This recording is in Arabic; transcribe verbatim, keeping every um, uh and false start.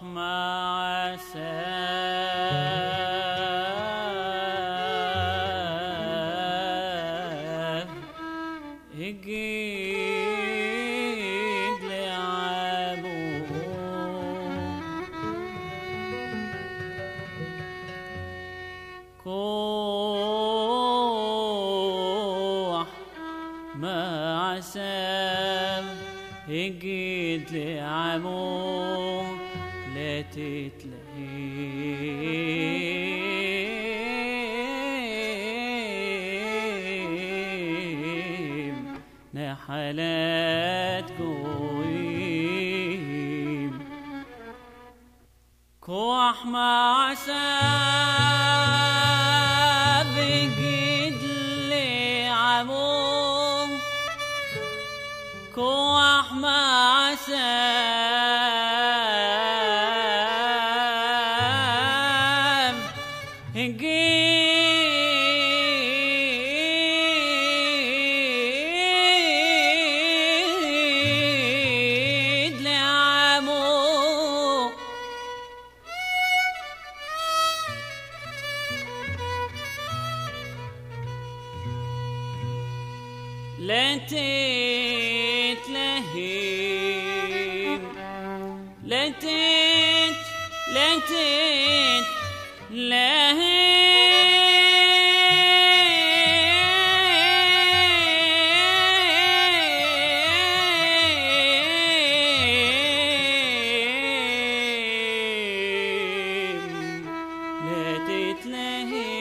مع ساف اجيد لعبو كوح مع ساف اجيد لعبو لا تتلهيم نحلات قويم كوح مع ساب جد لعبو كوح مع ساب جيد لعبو لا تتلهيم لا تت لا تت لهيم لا تتلهيم